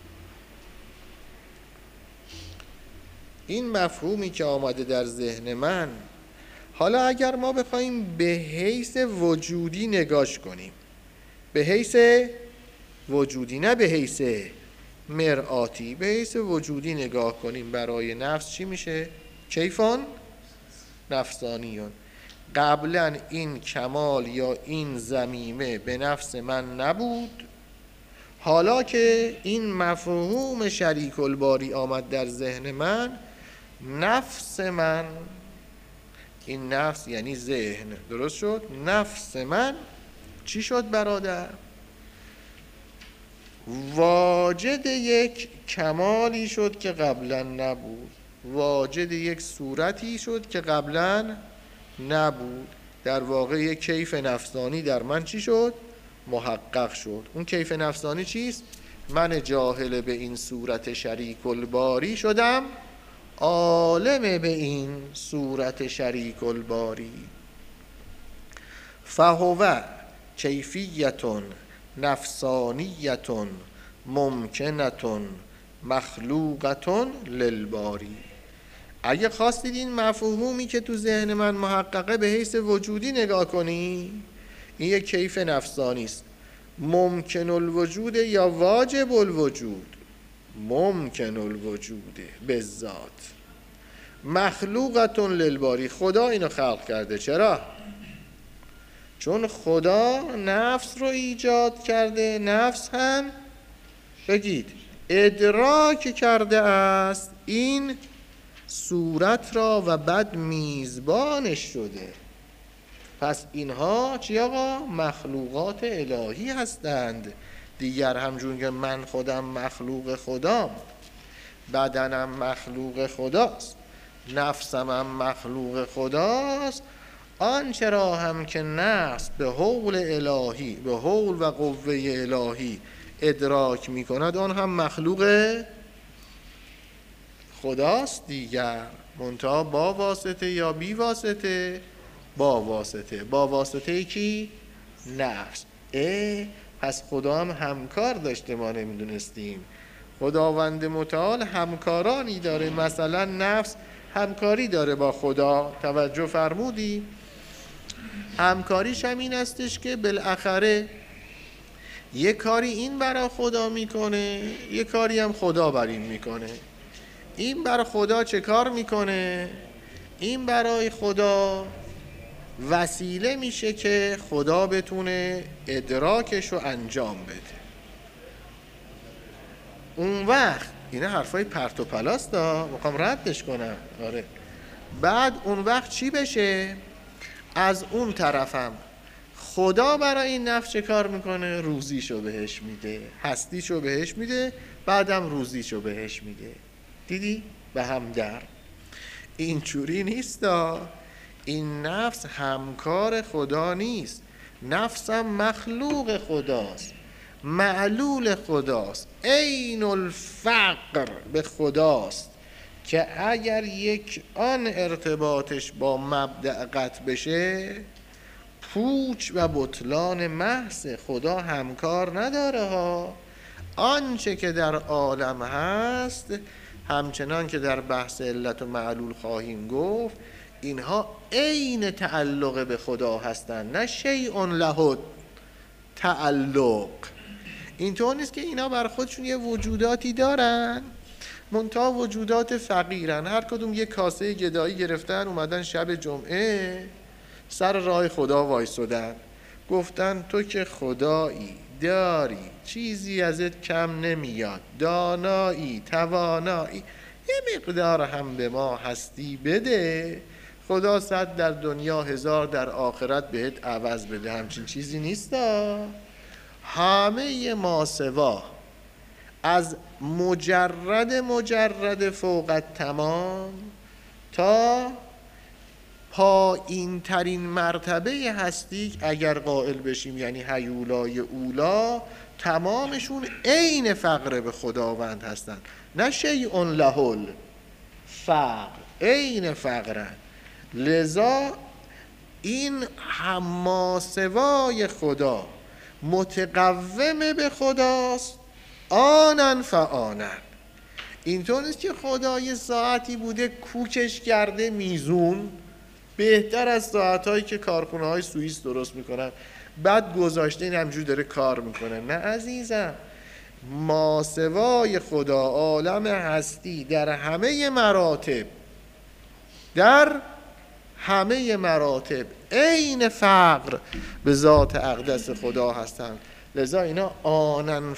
این مفهومی که آمده در ذهن من، حالا اگر ما بخوایم به حیث وجودی نگاش کنیم، به حیث وجودی، نه به حیث مرآتی، به حیث وجودی نگاه کنیم برای نفس، چی میشه؟ کیفان نفسانیون. قبلا این کمال یا این ضمیمه به نفس من نبود، حالا که این مفهوم شریک الباری آمد در ذهن من، نفس من این نفس یعنی ذهن. درست شد؟ نفس من چی شد برادر؟ واجد یک کمالی شد که قبلا نبود، واجد یک صورتی شد که قبلا نبود. در واقع یک کیف نفسانی در من چی شد؟ محقق شد. اون کیف نفسانی چیست؟ من جاهل به این صورت شریک الباری شدم عالم به این صورت شریک الباری. فهو کیفیتون نفسانیتون ممکنتون مخلوقتون للباری. اگه خواستید این مفهومی که تو ذهن من محققه به حیث وجودی نگاه کنی، این یک کیف نفسانی است. ممکن الوجود یا واجب الوجود؟ ممکن الوجوده به ذات. مخلوقتون للباری، خدا اینو خلق کرده. چرا؟ چون خدا نفس رو ایجاد کرده، نفس هم بگید ادراک کرده است این صورت را و بعد میزبانش شده. پس اینها چی آقا؟ مخلوقات الهی هستند. دیگر همجون که من خودم مخلوق خدام، بدنم مخلوق خداست، نفسم هم مخلوق خداست، آنچه را هم که نفس به حول الهی، به حول و قوه الهی ادراک می کند، آن هم مخلوق خداست دیگر. منتها با واسطه یا بی واسطه؟ با واسطه. با واسطه کی؟ نفس. پس خدا هم همکار داشته، ما نمیدونستیم. خداوند متعال همکارانی داره. مثلا نفس همکاری داره با خدا، توجه فرمودی؟ همکاریش هم این استش که بالاخره یه کاری این برای خدا میکنه، یه کاری هم خدا بر این میکنه. این برای خدا چه کار میکنه؟ این برای خدا وسیله میشه که خدا بتونه ادراکش رو انجام بده. اون وقت اینا حرفای پرت و پلاست ها، میخوام ردش کنم. آره. بعد اون وقت چی بشه؟ از اون طرفم خدا برای این نفس چه کار میکنه؟ روزیشو بهش میده، هستیشو بهش میده، بعدم روزیشو بهش میده. دیدی؟ به هم در. اینجوری نیستا. این نفس همکار خدا نیست، نفسم مخلوق خداست، معلول خداست، عین الفقر به خداست که اگر یک آن ارتباطش با مبدأ قطع بشه پوچ و بطلان محض. خدا همکار نداره ها. آنچه که در عالم هست، همچنان که در بحث علت و معلول خواهیم گفت، اینها عین تعلق به خدا هستند، نه شیء له تعلق. اینطور نیست که اینا بر خودشون یه وجوداتی دارن، منتها وجودات فقیرن. هر کدوم یه کاسه گدایی گرفتن، اومدن شب جمعه سر راه خدا وایسادن، گفتن تو که خدایی، داری، چیزی ازت کم نمیاد، دانایی، توانایی، یه مقدار هم به ما هستی بده، خدا 100 در دنیا 1000 در آخرت بهت عوض بده. همچین چیزی نیستا. همه ما سوا، از مجرد فوق تمام تا پایین ترین مرتبه هستی اگر قائل بشیم، یعنی هیولای اولا، تمامشون عین فقر به خداوند هستن، نه شیء له فقر، عین فقرن. لذا این هماسوای خدا، متقوم به خداست، آنن فآنن. اینطور نیست که خدا یه ساعتی بوده کوکش کرده میزون، بهتر از ساعتهایی که کارخونه های سوئیس درست میکنن، بعد گذاشته این همجور داره کار میکنه. نه عزیزم، ماسوای خدا، عالم هستی در همه مراتب، در همه مراتب عین فقر به ذات اقدس خدا هستند. لذا اینا آنن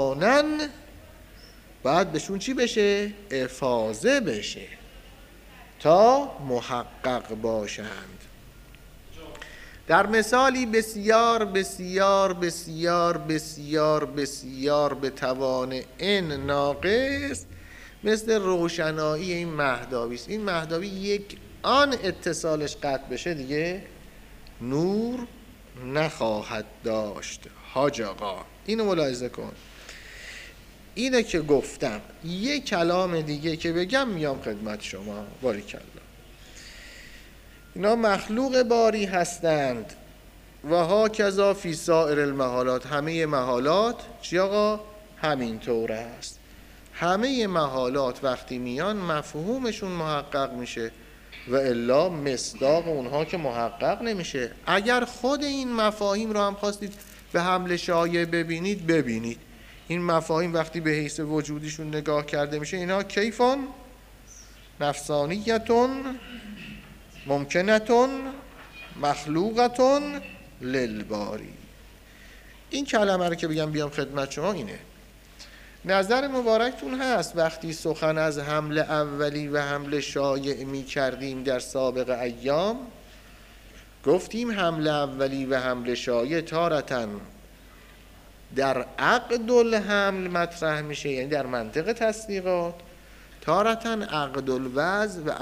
فآنن باید بهشون چی بشه؟ افاضه بشه. تا محقق باشند. در مثالی بسیار بسیار بسیار بسیار بسیار به توان ان ناقص مثل روشنایی این مهداوی است. این مهداوی یک آن اتصالش قطع بشه دیگه نور نخواهد داشت. حاج آقا اینو ملاحظه کن. اینه که گفتم. یک کلام دیگه که بگم میام خدمت شما. باریکالله. اینا مخلوق باری هستند و ها کذا فی سائر المحالات. همه محالات چی آقا؟ همین طور است. همه محالات وقتی میان مفهومشون محقق میشه و الا مصداق اونها که محقق نمیشه. اگر خود این مفاهیم رو هم خواستید به حمل شایع ببینید این مفاهیم وقتی به حیث وجودیشون نگاه کرده میشه اینا کیفان نفسانیتون ممکنتون مخلوقتون للباری. این کلمه رو که بگم بیام خدمت شما اینه. نظر مبارکتون هست وقتی سخن از حمل اولی و حمل شایع می کردیم در سابق ایام گفتیم حمل اولی و حمل شایع تارتن در عقد الحمل مطرح میشه، یعنی در منطق تصدیقات، تارتن عقد الوضع و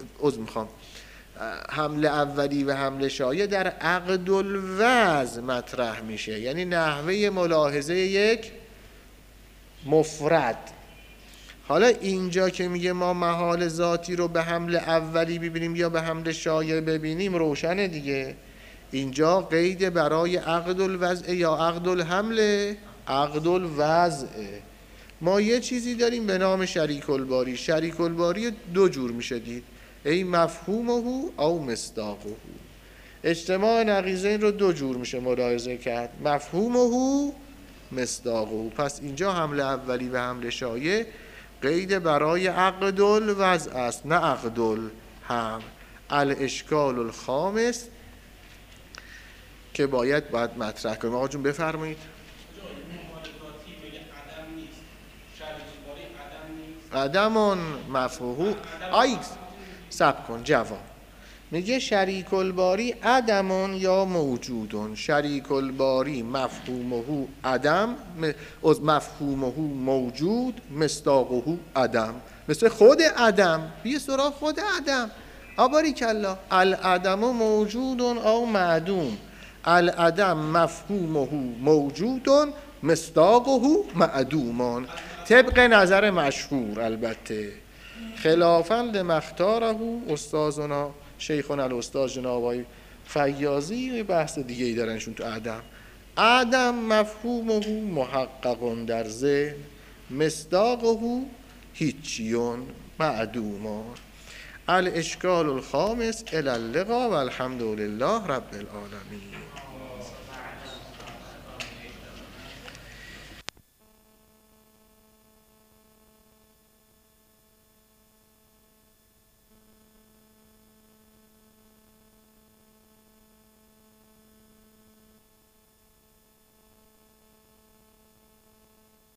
حمل اولی و حمل شایع در عقد الوضع مطرح میشه، یعنی نحوه ملاحظه یک مفرد. حالا اینجا که میگه ما محال ذاتی رو به حمل اولی ببینیم یا به حمل شایع ببینیم روشنه دیگه. اینجا قید برای عقد الوضع یا عقد الحمل؟ عقد الوضع. ما یه چیزی داریم به نام شریک الباری. شریک الباری دو جور میشه دید، ای مفهومه او مصداقه. اجتماع نقیضین رو دو جور میشه ملاحظه کرد، مفهومه مصداقه. پس اینجا حمل اولی و حمل شایع قید برای عقد الوضع است نه عقد الحمل. الاشکال الخامس که باید مطرح کنیم. آقا جون بفرمایید. عدمون مفهوم سب کن جواب. میگه شریک الباری عدمون یا موجودون. شریک الباری مفهومه عدم، مفهومه موجود، مصداقه عدم. مثل خود عدم، بیه سراغ خود عدم. باریکالله. العدم موجود او معدوم. العدم مفهومه موجود مصداقه معدوم. طبق نظر مشهور البته، خلافاً لمختاره استاذنا شیخنا الاستاذ جناب آقای فیاضی. بحث دیگه ای دارنشون تو عدم. عدم مفهومه محقق در ذهن، مصداقه هیچیون معدومان. الاشکال الخامس الی اللقا و الحمد لله رب العالمین.